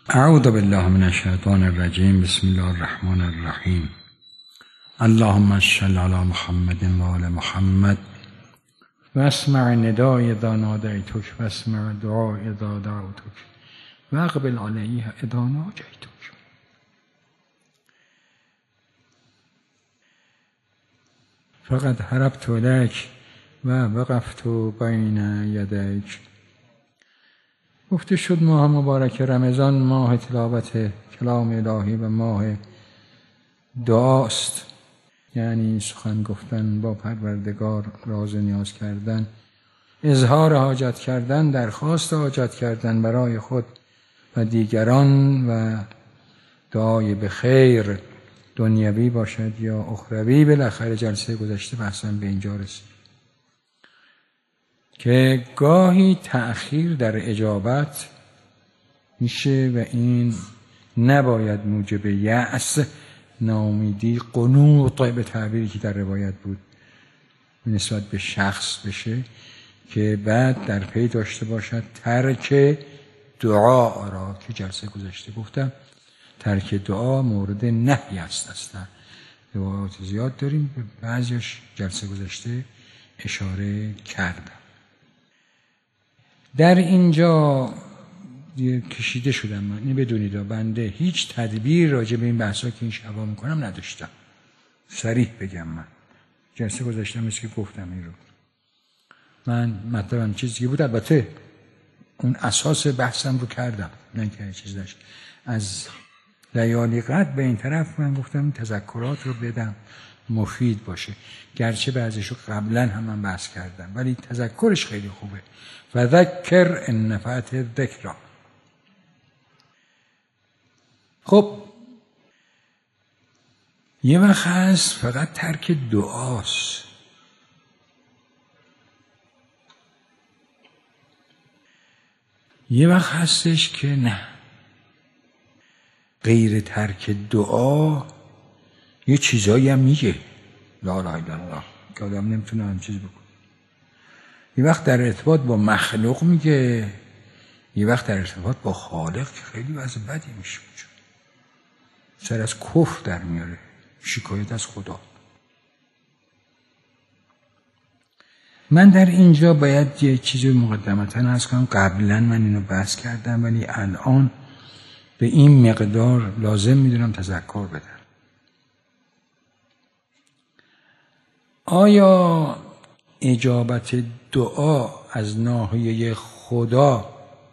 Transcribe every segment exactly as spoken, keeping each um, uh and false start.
اعوذ بالله من الشیطان الرجیم. بسم الله الرحمن الرحیم. اللهم صل علی محمد و آل محمد و اسمع ندای اذا نادیتک و اسمع دعای اذا دعوتک و اقبل علیه اذا ناجیتک. فقد هربت لک و وقفت بین یدیک. گفته شد ماه مبارک رمضان ماه تلاوت کلام الهی و ماه دعاست، یعنی سخن گفتن با پروردگار، راز و نیاز کردن، اظهار حاجت کردن، درخواست حاجت کردن برای خود و دیگران و دعای به خیر دنیوی باشد یا اخروی. بالاخره جلسه گذشته بحثم به اینجا رسید که گاهی تأخیر در اجابت میشه و این نباید موجب یأس، ناامیدی، قنوط به تعبیری که در روایت بود نسبت به شخص بشه که بعد در پی داشته باشد ترک دعا را که جلسه گذشته گفتم ترک دعا مورد نهی است. اصلا روایات زیاد داریم، به بعضیش جلسه گذشته اشاره کردم. در اینجا کشیده شدم من، این بدونید بنده هیچ تدبیر راجع به این بحثا که این شبا میکنم نداشتم. صریح بگم من جلسه گذاشتم مثل که گفتم این رو من مطلبم چیزی که بود، البته اون اساس بحثم رو کردم، نه که چیز داشت. از لیالی قدر به این طرف من گفتم تذکرات رو بدم مفید باشه، گرچه بعضیشو قبلا هم من بحث کردم ولی تذکرش خیلی خوبه. و ذکر ان نفعت الذکری. خب یه وقت هست فقط ترک دعاست. یه وقت هستش که نه، غیر ترک دعا یه چیزایی هم میگه لا اله الا الله که آدم نمیتونه هم چیز بکنه. یه وقت در ارتباط با مخلوق میگه، یه وقت در ارتباط با خالق که خیلی وضع بدی میشه، سر از کفر در میاره، شکایت از خدا. من در اینجا باید یه چیزی مقدمتا عرض کنم، قبلا من اینو بحث کردم ولی الان به این مقدار لازم میدونم تذکر بدم. آیا اجابت دعا از ناحیه خدا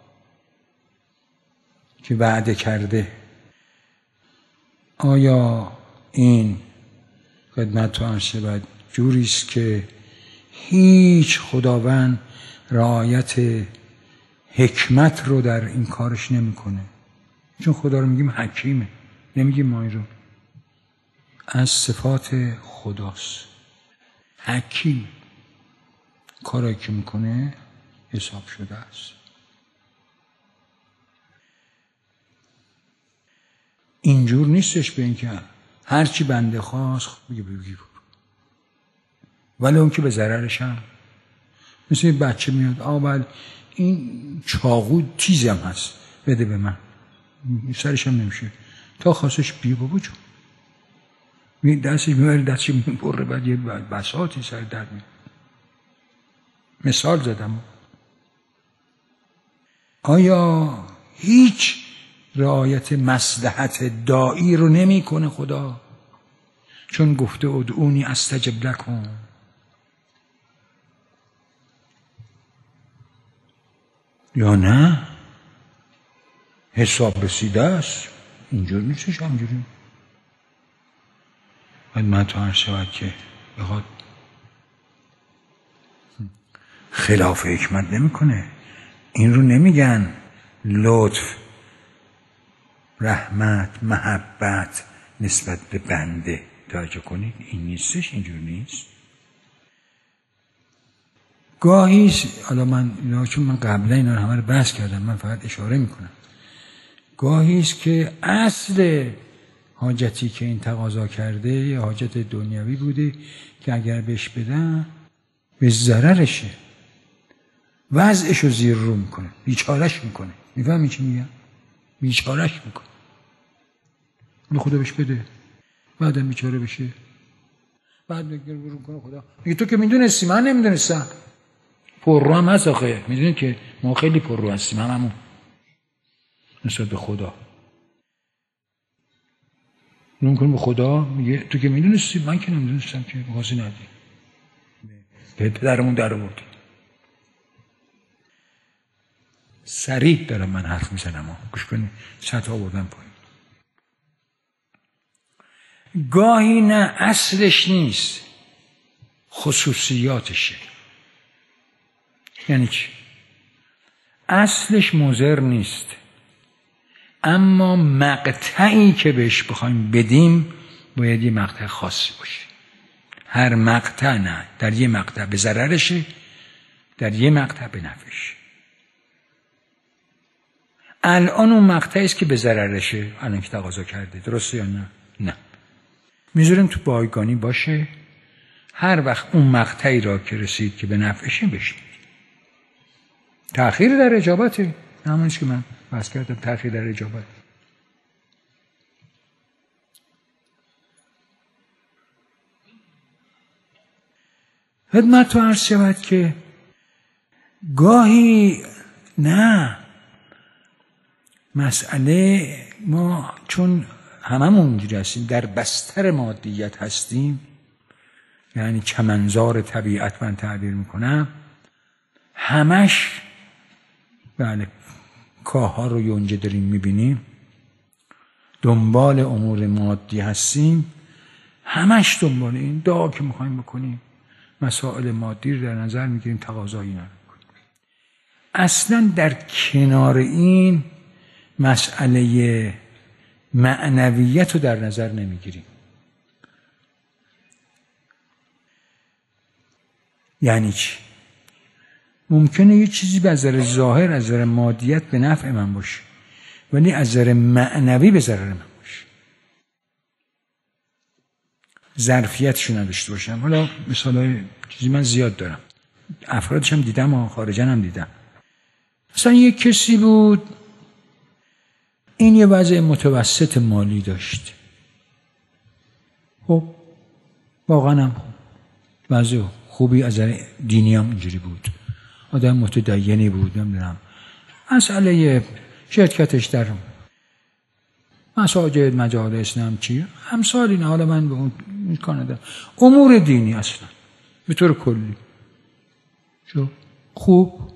که وعده کرده، آیا این خدمت تو عرض شود جوریست که هیچ خداوند رعایت حکمت رو در این کارش نمیکنه؟ چون خدا رو میگیم حکیمه، نمیگیم ما این رو. از صفات خداست حکیم، کارایی که میکنه حساب شده است. اینجور نیستش به این که هرچی بنده خواست بگه بگی برو، ولی اون که به ضررش هم. مثل این بچه میاد اول این چاقو تیزم هست بده به من، سرش هم نمیشه تا خواستش بیا بابا جون، دستش میبری دستش میبره، بعد یه بساطی سر درد میاد. مثال زدم. آیا هیچ رعایت مصلحت داعی رو نمی کنه خدا؟ چون گفته ادعونی استجب لکم. یا نه حساب رسیده است؟ اینجور نیستش. همجوری باید من تو عرض شود که بخواد خلاف حکمت نمی کنه. این رو نمیگن لطف، رحمت، محبت نسبت به بنده. توجه کنید این نیستش، اینجور نیست. گاهی حالا من اینا چون من قبلا اینا رو همه رو بحث کردم، من فقط اشاره میکنم. گاهی است که اصل حاجتی که این تقاضا کرده یا حاجت دنیوی بوده که اگر بهش بدن به ضررشه، وضعشو زیر رو میکنه، بیچارش میکنه. میفهمی چی میگم؟ بیچارهش میکنه. اون خدا بهش بده، بعدم بیچاره بشه، بعد بگیر برون کنه خدا. میگه تو که میدونستی، من نمیدونستم. پررو هم هست آخه، میدونی که ما خیلی پررو هستیم هممون نسبت به خدا. نون کنیم به خدا، میگه تو که میدونستی، من که نمیدونستم که بخواستی ندی. به پدرمون در آوردی. صریح دارم من حرف میزنم، گوش کنی سطح آوردم پایین. گاهی نه اصلش نیست، خصوصیاتشه. یعنی چی؟ اصلش مضر نیست، اما مقطعی که بهش بخوایم بدیم باید یه مقطع خاصی باشه. هر مقطع نه، در یه مقطع به ضررشه، در یه مقطع به نفعشه. الان اون مقطعی است که به ضررشه، الان که تقاضا کرده، درسته یا نه؟ نه. میذاریم تو بایگانی باشه، هر وقت اون مقطعی را که رسید که به نفعشه بشه. تأخیر در اجابته، همونش که من بحث کردم، تأخیر در اجابت. خدمت تو عرض شود که گاهی نه، مسئله ما چون هممون اینجوری هستیم، در بستر مادیت هستیم، یعنی چمنزار طبیعت من تعبیر میکنم، همش بله کاه ها رو یونجه داریم میبینیم، دنبال امور مادی هستیم، همش دنبال این دعا که میخوایم بکنیم مسائل مادی رو در نظر میگیریم، تقاضایی نمیکنیم. اصلا در کنار این مسئله معنویت رو در نظر نمیگیریم. یعنی چی؟ ممکنه یه چیزی به نظر ظاهر از نظر مادیت به نفع من باشه، ولی از نظر معنوی به ضرر من باشه، ظرفیتشو نداشته باشم. حالا مثلا چیزی من زیاد دارم، افرادش هم دیدم و خارجن هم دیدم. مثلا یک کسی بود، این یه وضع متوسط مالی داشت، خب واقعا هم خوب، وضع خوبی از نظر دینی هم اینجوری بود، آدم متدینی بود، نمیدونم مسئله شرکتش در مساجد مجالس نم چی همسال این، حالا من به اون کانادا امور دینی اصلا به طور کلی شو خوب.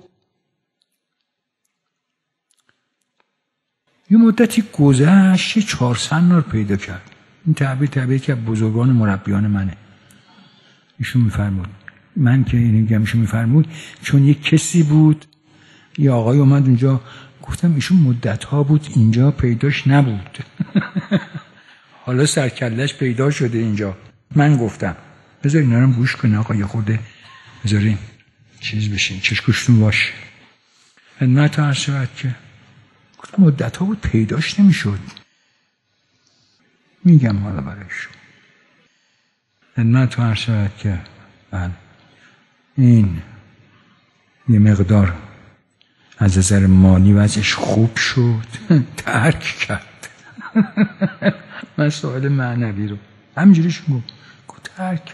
یه مدتی گذشت، یه چهار سن رو پیدا کرد. این تعبیر تعبیر که بزرگان مربیان منه، ایشون میفرمود، من که این میگم ایشون میفرمود، چون یک کسی بود، یه آقای اومد اونجا، گفتم ایشون مدت ها بود اینجا پیداش نبود حالا سرکلش پیدا شده اینجا. من گفتم بذار اینا رو گوش کنه آقا، یه خورده بذارین چیز بشین، چش گوشتون باشه. خدمت عرض شود که مدت ها بود پیداش نمیشد. میگم حالا برایشون خدمت عرض شود که بله این یه مقدار از نظر مالی وضعش خوب شد، ترک کرد مسائل معنوی رو، همینجوری شون گفت ترک.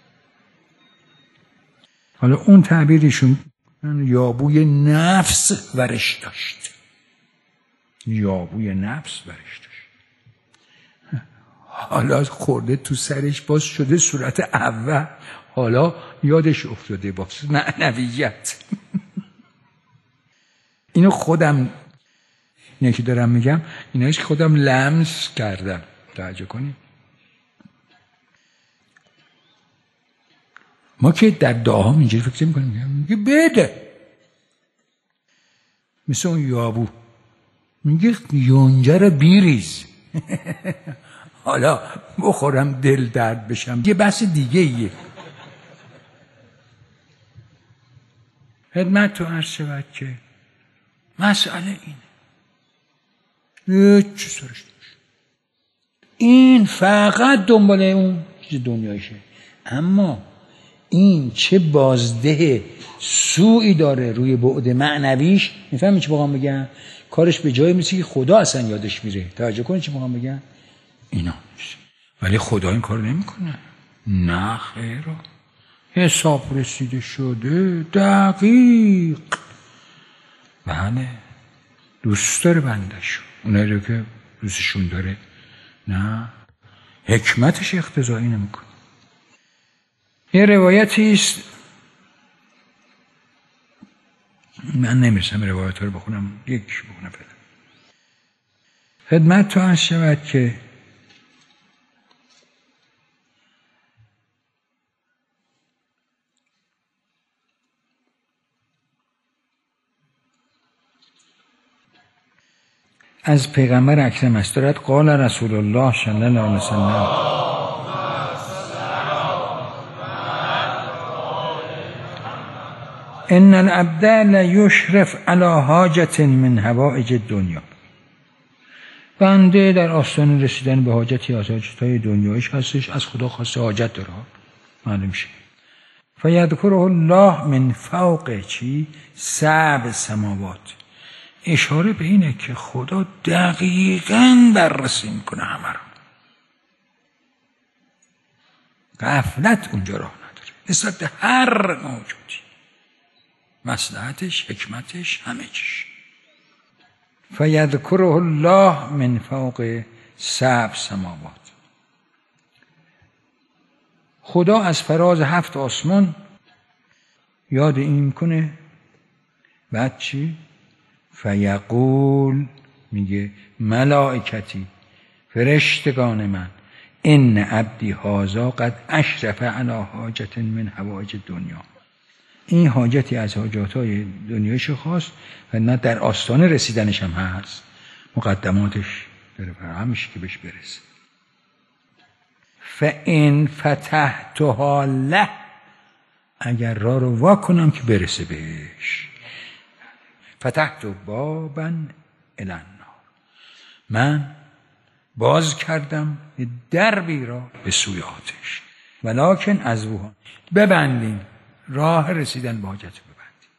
حالا اون تعبیرشون یابوی نفس ورش داشت، یابوی نفس ورش داشت. حالا خورده تو سرش باز شده صورت اول، حالا یادش افتاده باز معنویت اینو خودم اینه که دارم میگم، اینایش که خودم لمس کردم. توجه کنید، ما که در دعاها اینجوری فکر میکنیم، میگه بده، مثل اون یابو میگه یونجه رو بیریز حالا بخورم دل درد بشم، یه بحث دیگه ایه. خدمت تو عرض شود که مسئله اینه، هیچ چی سرش نمیشه، این فقط دنبال اون چیز دنیایشه، اما این چه بازده سوئی داره روی بعد معنویش. میفهمی چی بخوام بگم؟ کارش به جای میشه که خدا اصلا یادش میره. توجه کنید چی میخوام بگم؟ اینا میشه. ولی خدا این کار نمیکنه. نه خیر، حساب رسیده شده دقیق. بله، دوست داره بندشو، اونایی رو که دوستشون داره. نه، حکمتش اقتضایی نمیکنه. یه روایتی است، من نمیرسم روایت ها رو بخونم، یکیش بخونم فعلا. خدمت تو عرض شود که از پیغمبر اکرم است، دارد قال رسول الله صلی الله علیه وسلم ان العبد لیشرف علی حاجت من حوائج الدنیا. بنده در آستانه رسیدن به حاجتی از حاجتهای دنیایش هستش، از خدا خواسته حاجت داره، معلوم شه. فیذکره الله من فوق چی؟ سبع سماوات. اشاره به اینه که خدا دقیقاً بررسی میکنه همه رو. غفلت اونجا راه نداره نسبت به هر موجودی، مصلحتش، حکمتش، همه چیش. فیذکره الله من فوق سبع سماوات. خدا از فراز هفت آسمان یاد این میکنه. بعد چی؟ فیقول، میگه ملائکتی، فرشتگان من، ان عبدی هذا قد اشرف علی حاجت من حوائج دنیا. این حاجتی از حاجاتهای دنیایش خواست و نه در آستانه رسیدنش هم هست، مقدماتش داره همیشه که بهش برسه. فان فتحتها له، اگر راه رو وا کنم که برسه بهش. فتحت بابا الی النار، من باز کردم دربی را به سوی آتش. ولکن از وها، ببندیم راه رسیدن به حاجت ببندیم.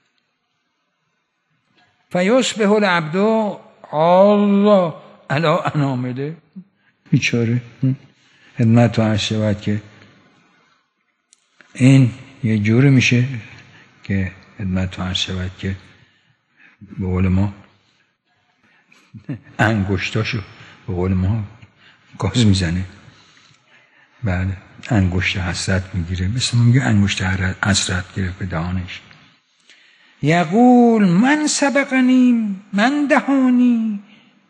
فیصبح العبد الله علی انامله. بیچاره خدمت تو عرض شود که این یه جوری میشه که خدمت تو عرض شود که به قول ما انگشتاشو به قول ما گاز میزنه. بله، انگشت حسرت میگیره، مثل ما میگه انگشت حسرت گرفت به دهانش. یقول من سبقنی من دهانی.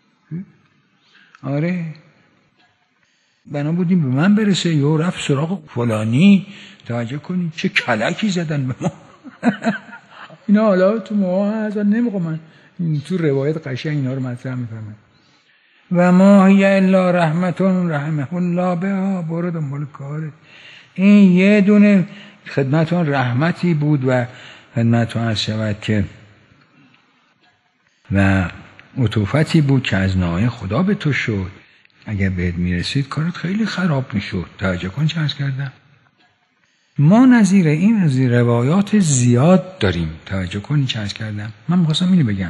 آره، بنا بودیم به من برسه، یا رفت سراغ فلانی. توجه کنید چه کلکی زدن به ما. اینا حالا تو ما هست و نمیخوا من تو روایت قشنگ اینا رو مطرح میفهمم. و ما هی الا رحمتون رحمه الله بها. برو دنبال کاره. این یه دونه خدمتون رحمتی بود و خدمتون عرض شود که و عطوفتی بود که از ناحیه خدا به تو شد. اگر بهت میرسید کارت خیلی خراب میشد. توجه کن چه عرض کردم. ما نظیر این از روایات زیاد داریم. توجه کنید چه عرض کردم. من می‌خواستم اینو بگم،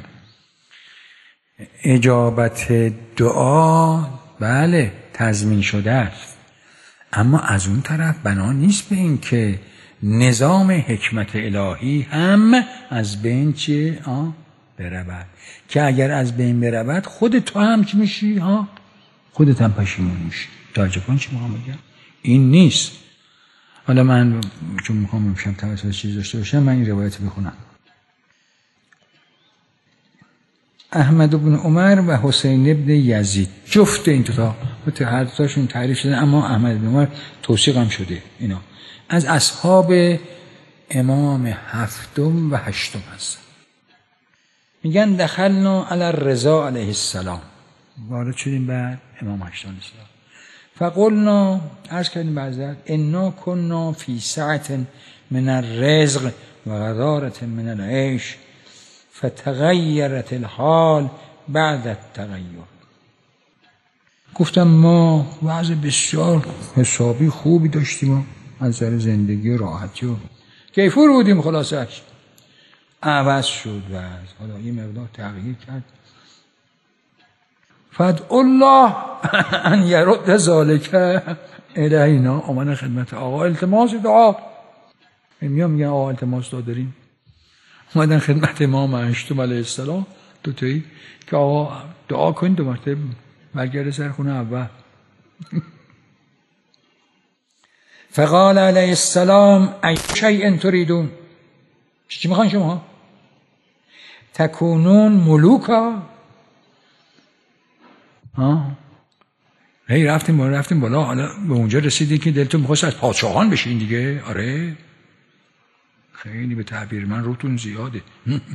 اجابت دعا بله تضمین شده است، اما از اون طرف بنا نیست به این که نظام حکمت الهی هم از بین چه آه برود، که اگر از بین برود خودت تو هم چی میشی؟ ها خودت هم پشیمون میشی. توجه کن چی میخوام بگم. این نیست. حالا من چون میخوام امشب توسط چیز داشته باشم، من این روایت بخونم. احمد بن عمر و حسین بن یزید، جفت این دوتا هر دوتاشون تعریف شده، اما احمد بن عمر توثیق هم شده. اینا از اصحاب امام هفتم و هشتم هستن. میگن دخلنا علی الرضا علیه السلام، وارد شدیم بعد امام هشتم علیه السلام. فقلنا، عرض کردیم بعضت، انا کنا فی سعت من الرزق و غدارت من العیش فتغیرت الحال بعد التغییر. گفتم ما وضع بسیار حسابی خوبی داشتیم از نظر زندگی و راحتی و کیفور بودیم، خلاصش عوض شد و حالا یه مقدار تغییر کرد فدعوا الله ان یرد ذالک الینا. آمدن خدمت آقا التماس دعا. میام میگن آقا التماس دعا داریم. اومدن خدمت امام هشتم علیه السلام دو تایی که آقا دعا کن دو مرتبه برگرده سر خونه اول. فقال علیه السلام ای شیء تریدون، چی میخوان شما؟ تکونون ملوکا. ها هی رفتیم بالا رفتیم بالا، حالا به اونجا رسیدی که دلتون میخواست از پادشاهان بشین دیگه. آره خیلی به تعبیر من روتون زیاده.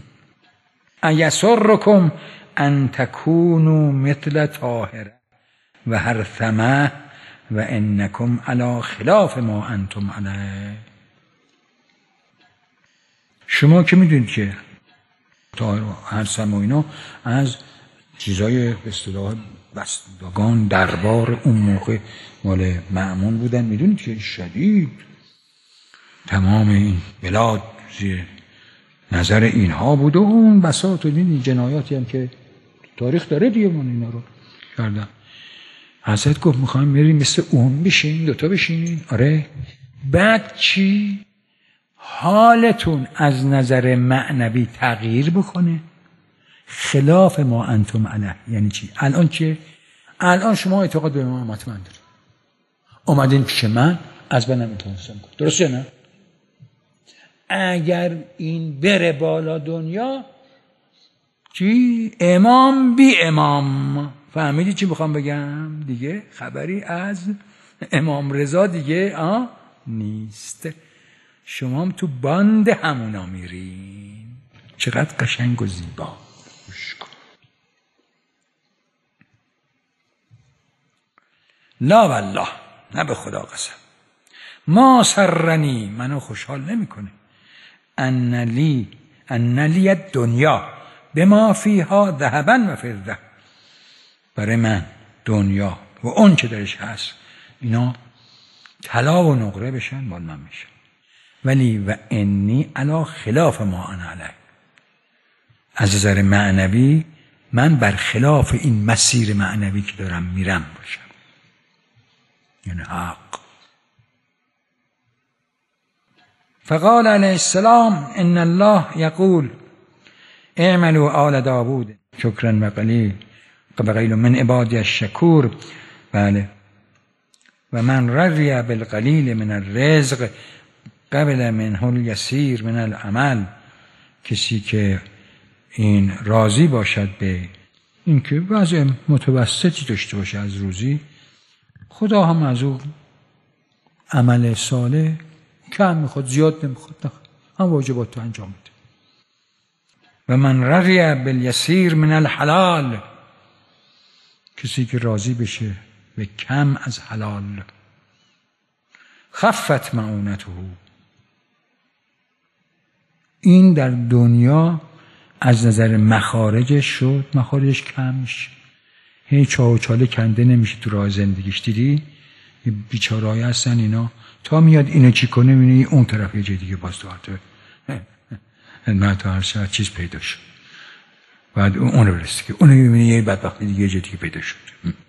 ایسرکم ان تکونوا مثل طاهره و هرثمه و انکم علی خلاف ما انتم علیه. شما که میدونید که طاهر و هرثمه و اینا از چیزای به اصطلاح بستگان دربار اون موقع مال مأمون بودن. میدونید که شدید تمام این بلاد زیر نظر اینها بود و اون بساط و این جنایاتی هم که تاریخ داره دیگه من اینا رو کردم. حضرت گفت میخوایم میریم مثل اون بشین، دوتا بشینین. آره بعد چی؟ حالتون از نظر معنوی تغییر بکنه خلاف ما انتم علیه. یعنی چی؟ الان چیه؟ الان شما اعتقاد به امامت من دارید، اومدین پیش من از بنم میتونستم کنم، درسته نه؟ اگر این بره بالا دنیا چی؟ امام بی امام. فهمیدی چی بخوام بگم؟ دیگه خبری از امام رضا دیگه آه نیست. شما هم تو باند همونا میرین. چقدر قشنگ و زیبا. خوش کن. لا والله، نه به خدا قسم، ما سرنی، منو خوشحال نمیکنه، ان لی ان لی دنیا بما فیها ذهبا و فضه، برای من دنیا و اون چه درش هست اینا طلا و نقره بشن مال من میشن، ولی و انی علی خلاف ما انا علیه، از نظر معنوی من بر خلاف این مسیر معنوی که دارم میرم باشم. یعنی حق. فقال علیه السلام ان الله یقول اعملوا آل داوود شکرا و قلیل و قلیل من عبادی الشکور. بله. و من رضی بالقلیل من الرزق قبل منه الیسیر من العمل. کسی که این راضی باشد به این که وضع متوسطی داشته باشه از روزی، خدا هم از او عمل صالح کم میخواد، زیاد نمیخواد، هم واجبات رو انجام میده. و من رضی بالیسیر من الحلال، کسی که راضی بشه به کم از حلال، خفت معونته، این در دنیا از نظر مخارجش شد، مخارجش کم میشه، هی چاه و چاله کنده نمیشه تو راه زندگیش. دیدی بیچاره‌ای هستن اینا، تا میاد اینو چی کنه میبینی اون طرف یه جای دیگه باز تو هرته من تو هر شهر چیز پیدا شد، بعد اون رو برسه که اونو میبینی یه بدبختی دیگه یه جای دیگه پیدا شد.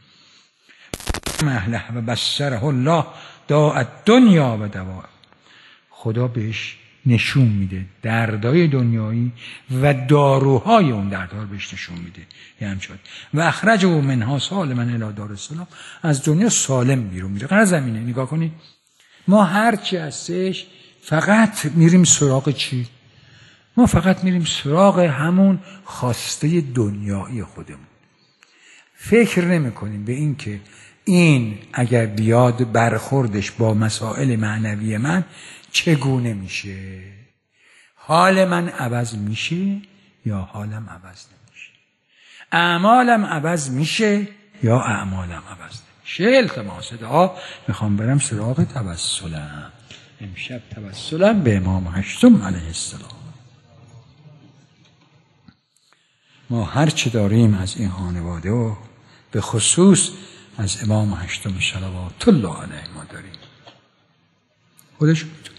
محله و بسره الله داء الدنیا و دواء، خدا بهش نشون میده دردای دنیایی و داروهای اون دردها رو بهش نشون میده. یه همچنان و اخرجه منها سالما الی دار السلام، از دنیا سالم بیرون میره. قرار زمینه نگاه کنید، ما هرچی هستش فقط میریم سراغ چی؟ ما فقط میریم سراغ همون خواسته دنیایی خودمون. فکر نمی کنیم به این که این اگر بیاد برخوردش با مسائل معنوی من چگونه میشه، حال من عوض میشه یا حالم عوض نمیشه، اعمالم عوض میشه یا اعمالم عوض نمیشه. التماس دعا. میخوام برم سراغ توسلم. امشب توسلم به امام هشتم علیه السلام. ما هرچه داریم از این خانواده و به خصوص از امام هشتم صلوات الله علیه ما داریم. خودش میتونه.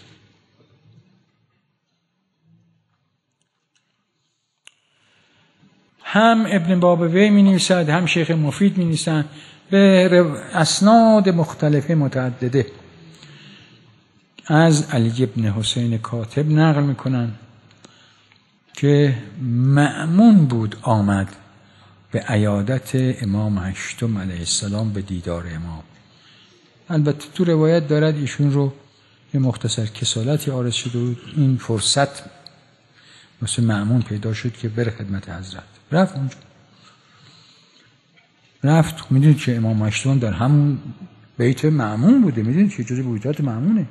هم ابن بابوی می نویسد، هم شیخ مفید می نویسند به اسناد مختلف متعدده از علی ابن حسین کاتب نقل می کنند که مأمون بود آمد به عیادت امام هشتم علیه السلام به دیدار امام. البته تو روایت دارد ایشون رو یه مختصر کسالتی عارض شده بود، این فرصت واسه مأمون پیدا شد که بره خدمت حضرت. رفت اونجا، رفت. میدونید که امام هشتم در همون بیت مأمون بوده، میدونید که جزء بیوتات مأمونه.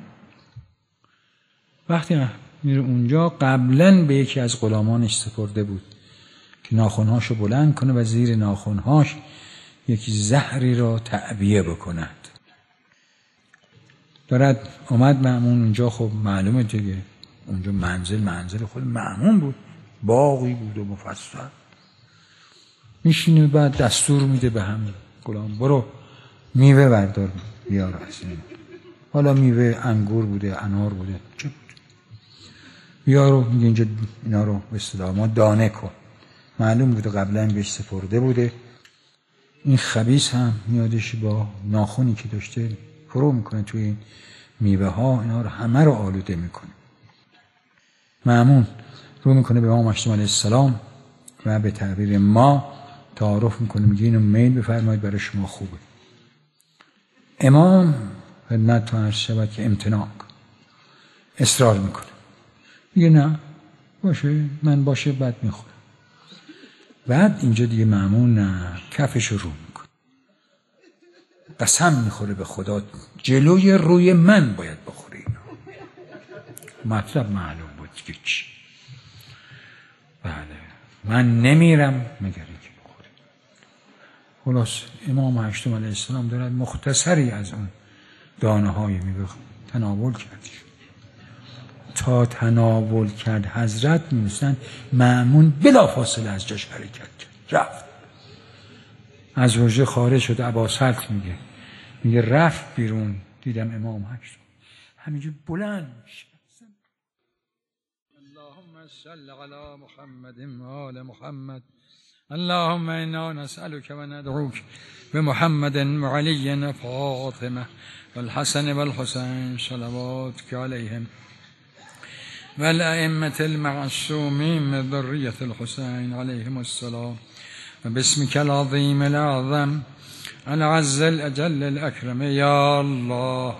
وقتی میره اونجا قبلا به یکی از غلامانش سپرده بود که ناخنهاشو بلند کنه و زیر ناخنهاش یکی زهری را تعبیه بکند. دارد اومد مأمون اونجا، خب معلومه دیگه اونجا منزل منزل خود مأمون بود، باغی بود و مفصل. میشینه بعد دستور میده به همین غلام برو میوه بردار بیار از این. حالا میوه انگور بوده، انار بوده، چه بود؟ بیارو میگه اینجا اینا رو به اصطلاح ما دانه کن. معلوم بوده قبلا بهش سپرده بوده. این خبیث هم میادش با ناخونی که داشته فرو میکنه توی این میوه ها، اینا رو همه رو آلوده میکنه. مأمون رو میکنه به امام هشتم علیه السلام و به تعبیر ما تعارف میکنه، میگه اینو میل بفرمایید برای شما خوبه. امام خدمت تو عرض شود که امتناع اصرار میکنه، میگه نه باشه من باشه بعد میخورم. بعد اینجا دیگه مأمون نه کفش رو میکنه، قسم میخوره به خدا جلوی روی من باید بخوره اینو. مطلب معلوم بود که چی. بله من نمیرم مگر اینکه بخوره. خلاص امام هشتم علیه السلام دارد مختصری از اون دانه های میوه تناول کردی. تا تناول کرد حضرت می‌نویسند مأمون بلا فاصله از جاش حرکت کرد، رفت از حجره خارج شد. اباسلط میگه میگه رفت بیرون دیدم امام هشتم همینجور بلند میشه. اللهم صل علی محمد و آل محمد. اللهم انا نسألك و ندعوك بمحمد و علی و فاطمه والحسن والحسین صلواتك علیهم والأئمة المعصومين من ذرية الحسين عليهم السلام وباسمك العظيم الأعظم العز الأجل الأكرم يا الله.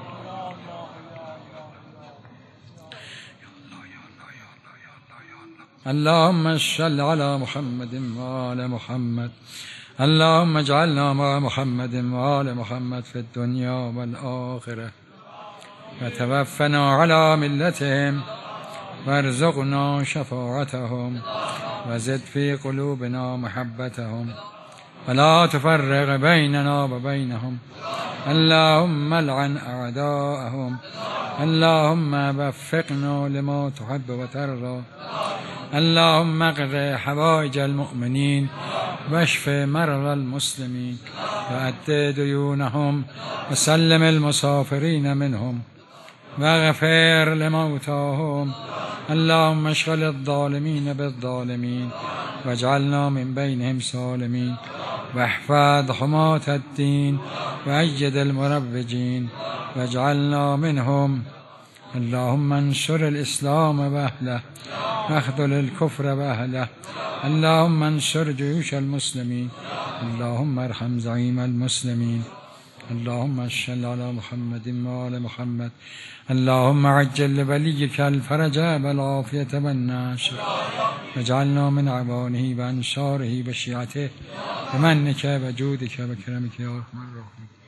اللهم صل على محمد وآل محمد. اللهم اجعلنا مع محمد وآل محمد في الدنيا والآخرة وتوفنا على ملتهم وارزقنا شفاعتهم وزد في قلوبنا محبتهم ولا تفرق بيننا وبينهم. اللهم لعن أعداءهم. اللهم وفقنا لما تحب وترضى. اللهم اقض حوائج المؤمنين واشف مرضى المسلمين وأد ديونهم وسلم المسافرين منهم واغفر لموتاهم. اللهم اشغل الظالمين بالظالمين واجعلنا من بينهم سالمين واحفظ حماة الدين وأيد المروجين واجعلنا منهم. اللهم انصر الإسلام وأهله واخذل الكفر وأهله. اللهم انصر جيوش المسلمين. اللهم ارحم زعيم المسلمين. اللهم صل على محمد وآل محمد. اللهم عجل لوليك الفرج والعافية والنصر واجعلنا من عوانه وأنصاره وشيعته بمنك وجودك وكرمك يا أرحم الراحمين.